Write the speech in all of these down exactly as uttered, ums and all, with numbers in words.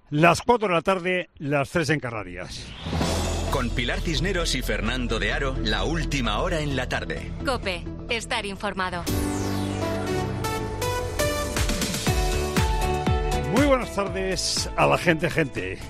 Las cuatro de la tarde, las tres en Canarias. Con Pilar Cisneros y Fernando de Aro, la última hora en la tarde. COPE, estar informado. Muy buenas tardes a la gente, gente.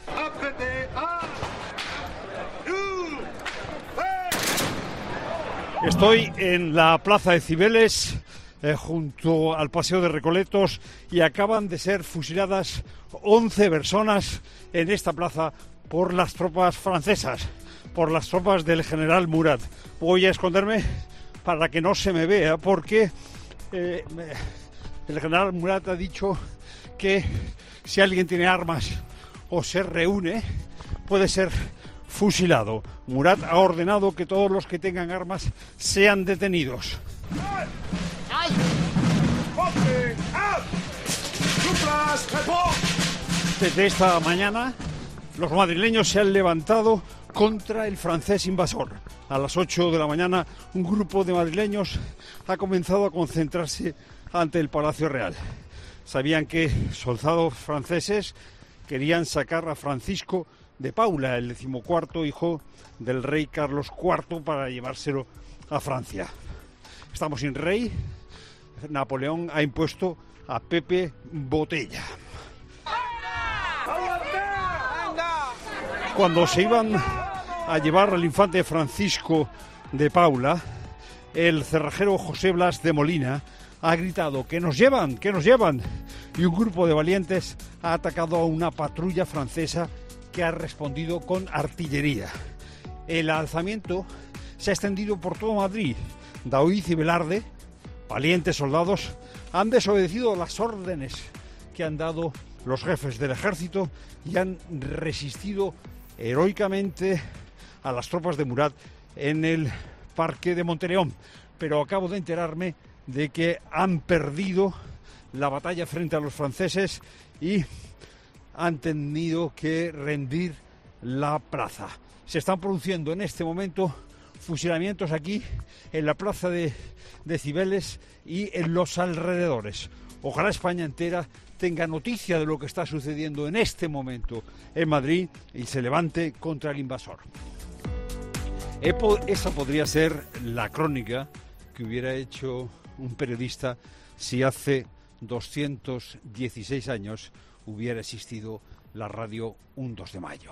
Estoy en la Plaza de Cibeles, eh, junto al Paseo de Recoletos, y acaban de ser fusiladas once personas en esta plaza por las tropas francesas, por las tropas del general Murat. Voy a esconderme para que no se me vea, porque eh, el general Murat ha dicho que si alguien tiene armas o se reúne, puede ser fusilado. Murat ha ordenado que todos los que tengan armas sean detenidos. Desde esta mañana, los madrileños se han levantado contra el francés invasor. A las ocho de la mañana, un grupo de madrileños ha comenzado a concentrarse ante el Palacio Real. Sabían que soldados franceses querían sacar a Francisco de Paula, el decimocuarto hijo del rey Carlos cuarto, para llevárselo a Francia. Estamos sin rey. Napoleón ha impuesto a Pepe Botella. Cuando se iban a llevar al infante Francisco de Paula, el cerrajero José Blas de Molina ha gritado: ¡que nos llevan, que nos llevan! Y un grupo de valientes ha atacado a una patrulla francesa que ha respondido con artillería. El alzamiento se ha extendido por todo Madrid. Daoíz y Velarde, valientes soldados, han desobedecido las órdenes que han dado los jefes del ejército y han resistido heroicamente a las tropas de Murat en el Parque de Monteleón. Pero acabo de enterarme de que han perdido la batalla frente a los franceses y han tenido que rendir la plaza. Se están produciendo en este momento fusilamientos aquí en la plaza de, de Cibeles y en los alrededores. Ojalá España entera tenga noticia de lo que está sucediendo en este momento en Madrid y se levante contra el invasor. Esa podría ser la crónica que hubiera hecho un periodista si hace doscientos dieciséis años hubiera existido la radio un dos de mayo.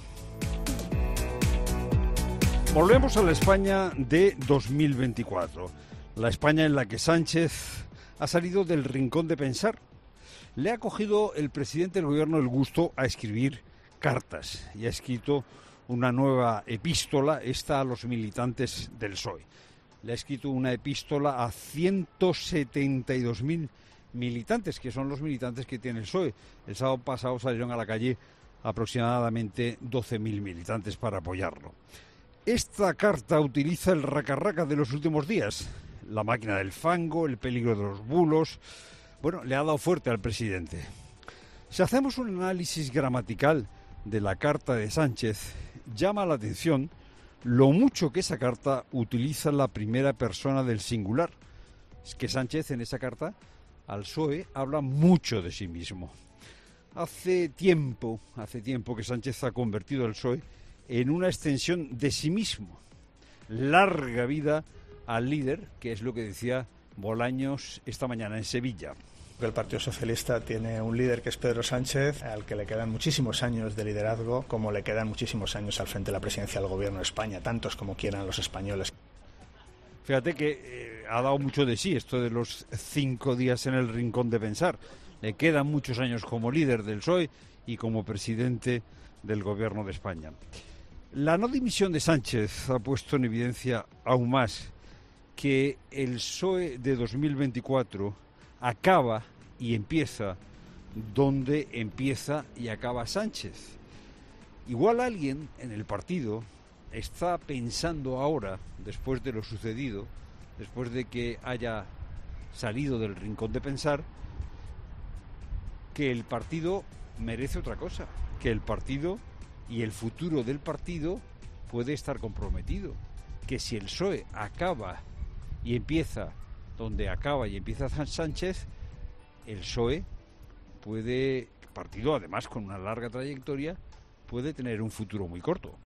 Volvemos a la España de dos mil veinticuatro, la España en la que Sánchez ha salido del rincón de pensar. Le ha cogido el presidente del gobierno el gusto a escribir cartas y ha escrito una nueva epístola, esta a los militantes del P S O E. Le ha escrito una epístola a ciento setenta y dos mil militantes, que son los militantes que tiene el P S O E. El sábado pasado salieron a la calle aproximadamente doce mil militantes para apoyarlo. Esta carta utiliza el raca-raca de los últimos días, la máquina del fango, el peligro de los bulos. Bueno, le ha dado fuerte al presidente. Si hacemos un análisis gramatical de la carta de Sánchez, llama la atención lo mucho que esa carta utiliza la primera persona del singular. Es que Sánchez en esa carta al P S O E habla mucho de sí mismo. Hace tiempo, hace tiempo que Sánchez ha convertido al P S O E en una extensión de sí mismo. Larga vida al líder, que es lo que decía Bolaños esta mañana en Sevilla. El Partido Socialista tiene un líder que es Pedro Sánchez, al que le quedan muchísimos años de liderazgo, como le quedan muchísimos años al frente de la presidencia del Gobierno de España, tantos como quieran los españoles. Fíjate que eh, ha dado mucho de sí esto de los cinco días en el rincón de pensar. Le quedan muchos años como líder del P S O E y como presidente del Gobierno de España. La no dimisión de Sánchez ha puesto en evidencia aún más que el P S O E de dos mil veinticuatro acaba y empieza donde empieza y acaba Sánchez. Igual alguien en el partido está pensando ahora, después de lo sucedido, después de que haya salido del rincón de pensar, que el partido merece otra cosa, que el partido y el futuro del partido puede estar comprometido, que si el P S O E acaba y empieza donde acaba y empieza Sánchez, el P S O E puede partido, además con una larga trayectoria, puede tener un futuro muy corto.